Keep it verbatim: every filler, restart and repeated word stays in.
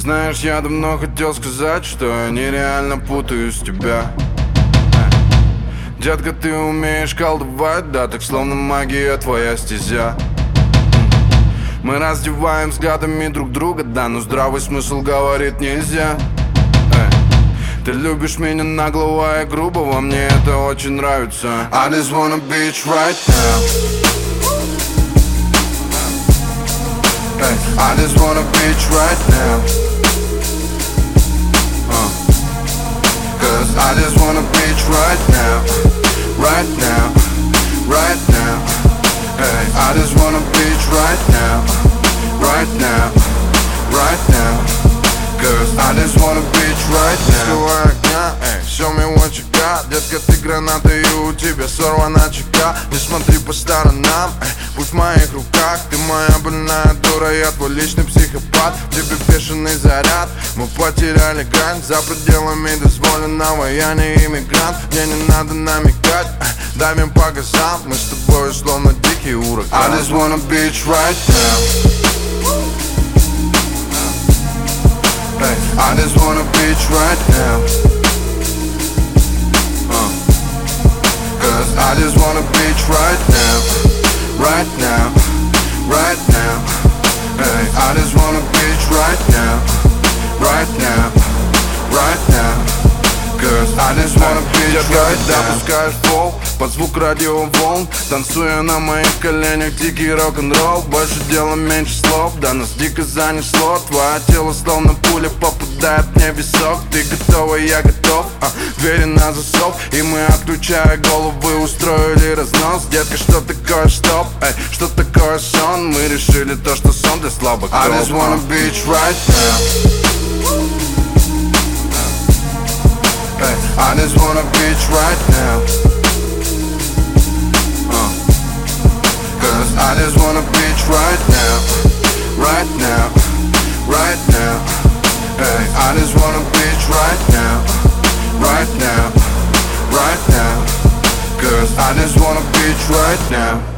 знаешь, я давно хотел сказать, что я нереально путаюсь в тебя. Детка, ты умеешь колдовать, да, так словно магия твоя стезя. Мы раздеваем взглядами друг друга, да, но здравый смысл говорит нельзя. Ты любишь меня нагло и грубо, мне это очень нравится. I just wanna bitch right now. Hey, I just wanna bitch right now. uh. Cause I just wanna bitch right now. Right now, right now. Hey, I just wanna bitch right now. Right now, right now. Cause I just wanna bitch right now. Скрывай огня, эй, show me what you got. Детка, ты граната и у тебя сорвана чека. Не смотри по сторонам, эй, будь в моих руках. Ты моя больная дура, я твой личный психопат. В тебе бешеный заряд, мы потеряли грань. За пределами дозволенного, я не иммигрант. Мне не надо намекать, эй, давим по газам. Мы с тобой словно дикий ураган. I just wanna bitch right now. Hey, I just wanna bitch right now. uh. Cause I just wanna bitch right now. Right now, right now. Hey, I just wanna bitch right now. Right now, right now. Cause I just wanna bitch right now. Когда пускаешь пол под звук радиоволн, танцуя на моих коленях дикий рок-н-ролл. Больше дела, меньше слов, да нас дико занесло. Твое тело словно пуля попадает мне в висок. Ты готова, я готов, а, двери на засов. И мы, отключая головы, устроили разнос. Детка, что такое стоп, эй, что такое сон? Мы решили то, что сон для слабых. I just wanna bitch right now. Hey, I just wanna bitch right now. uh. Cause I just wanna bitch right now. Right now, right now. Hey, I just wanna bitch right now. Right now, right now. Cause I just wanna bitch right now.